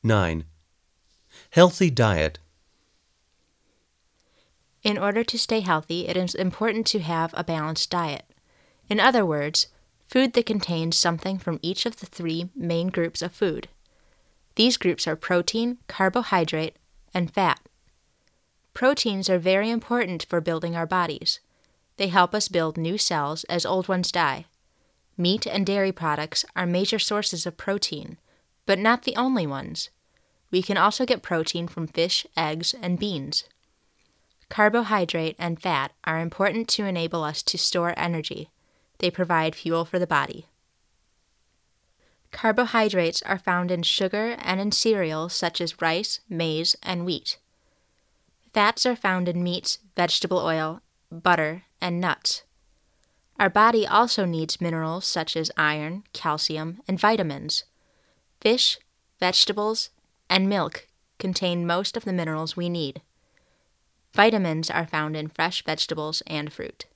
9. Healthy diet. In order to stay healthy, it is important to have a balanced diet. In other words, food that contains something from each of the three main groups of food. These groups are protein, carbohydrate, and fat. Proteins are very important for building our bodies. They help us build new cells as old ones die. Meat and dairy products are major sources of protein, but not the only ones. We can also get protein from fish, eggs, and beans. Carbohydrate and fat are important to enable us to store energy. They provide fuel for the body. Carbohydrates are found in sugar and in cereals such as rice, maize, and wheat. Fats are found in meats, vegetable oil, butter, and nuts. Our body also needs minerals such as iron, calcium, and vitamins. Fish, vegetables, and milk contain most of the minerals we need. Vitamins are found in fresh vegetables and fruit.